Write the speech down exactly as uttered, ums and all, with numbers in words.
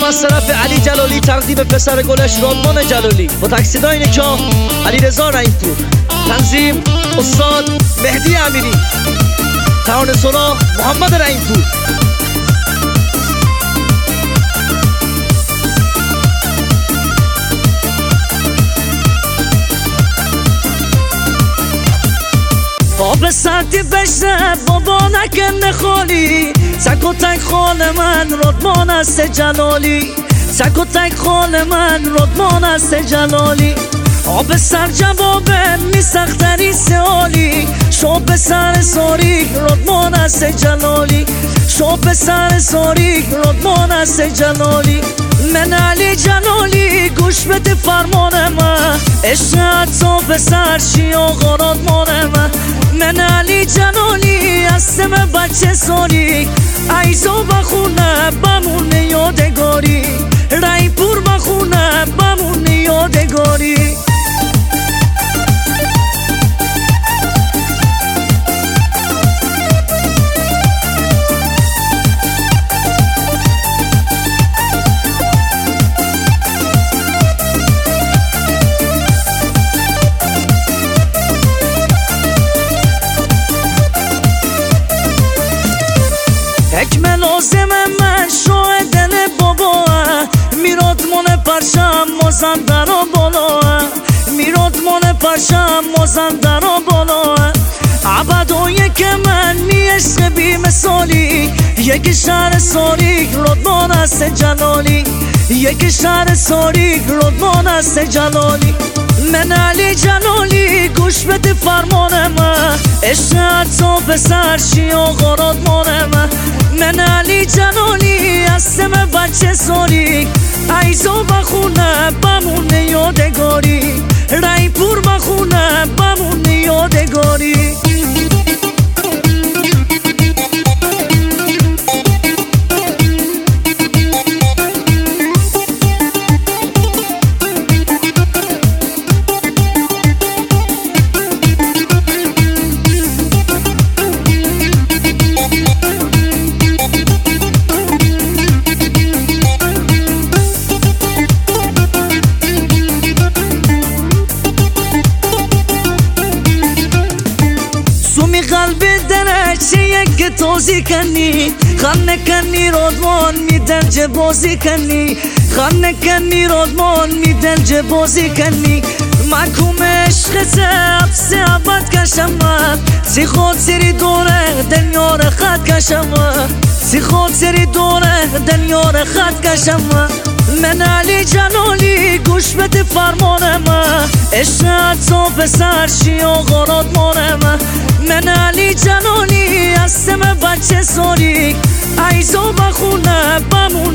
اینم از طرف علی جلالی تقدیم پسر گلش رادمان جلالی با تکسیدای نکا علی رضا رحیم‌پور. تنظیم استاد مهدی امیری. ترانه سرا محمد رحیم‌پور. آب سردی بشه بابا نکنه خالی، سک و تک خال من رادمان است جلالی، سک و تک خال من رادمان است جلالی. آب سر جوابه می سختری سوالی، شو به سر ساریک رادمان است جلالی، شو به سر ساریک رادمان است جلالی. من علی جلالی گوش بده فرمان من، عشقت تو به سر شی آقا رادمان من. من علی جلالی هستم بچه سالیک، ایزا بخونه بمونه یادگاری، رحیم‌پور بخونه بمونه یادگاری. حکم لازم من شو دل بابا، میراد من پرشم مازندران بالا، میراد من پرشم مازندران بالا. عبدوی که من میشت بی مثالی، یک شهر ساریک رادمان است جلالی، یک شهر ساریک رادمان است جلالی. من علی جلالی گوش بده فرمان من، عشقت تو به سر شی آقا رادمان من. من علی جلالی هستم بچه سالیک، ایزا بخونه بمونه یادگاری، رحیم‌پور بخونه بمونه یادگاری. قلبی درچه یک توزی کنی، خانه کنی رادمان میدن جه بازی کنی، خانه کنی رادمان میدن جه بازی کنی. محکوم عشق سبس عبد کشم، سی خود سری دوره دنیار خط کشم، سی خود سری دوره دنیار خط کشم. من علی جلالی گوش بده فرمان من، عشقت تو به سر شی آقا رادمان من. من علی جلالی هستم بچه سالیک، ایزا بخونه بمونه